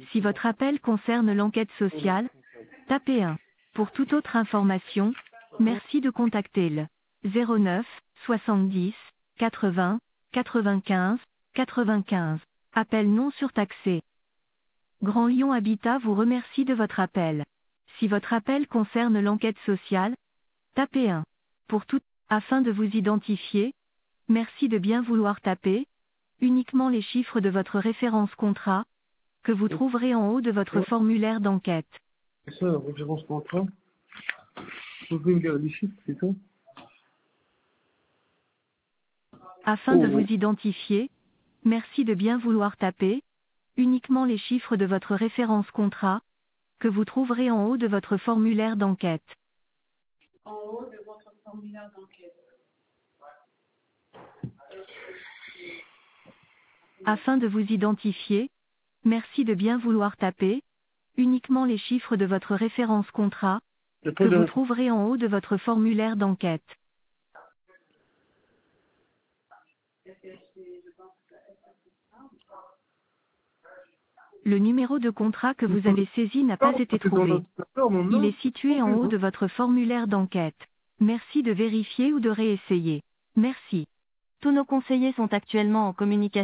Si votre appel concerne l'enquête sociale, tapez 1. Pour toute autre information, merci de contacter le 09 70 80 95 95. Appel non surtaxé. Grand Lyon Habitat vous remercie de votre appel. Si votre appel concerne l'enquête sociale, tapez 1. Pour tout, afin de vous identifier, merci de bien vouloir taper uniquement les chiffres de votre référence contrat, que vous trouverez en haut de votre formulaire d'enquête. C'est ça, la référence contrat. Vous pouvez me dire les chiffres, c'est ça? Afin de vous identifier, merci de bien vouloir taper uniquement les chiffres de votre référence contrat, que vous trouverez en haut de votre formulaire d'enquête. En haut de votre formulaire d'enquête. Afin de vous identifier, merci de bien vouloir taper uniquement les chiffres de votre référence contrat, que vous trouverez en haut de votre formulaire d'enquête. Le numéro de contrat que vous avez saisi n'a pas été trouvé. Il est situé en haut de votre formulaire d'enquête. Merci de vérifier ou de réessayer. Merci. Tous nos conseillers sont actuellement en communication.